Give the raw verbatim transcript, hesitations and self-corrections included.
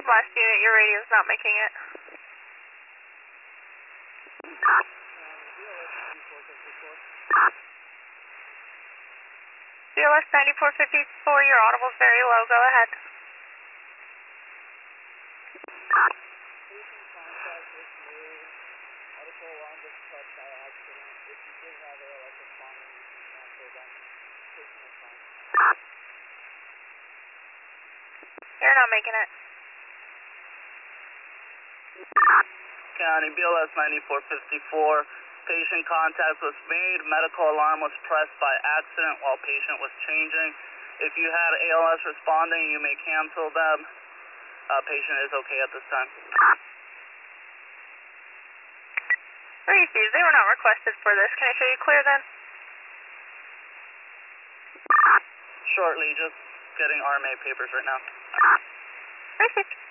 Last unit, your radio's not making it. B L S ninety-four fifty-four, your audible's very low, go ahead. You're not making it. County, B L S ninety-four fifty-four, patient contact was made, medical alarm was pressed by accident while patient was changing. If you had A L S responding, you may cancel them. Uh, patient is okay at this time. Received, they were not requested for this. Can I show you clear then? Shortly, just getting R M A papers right now. Received.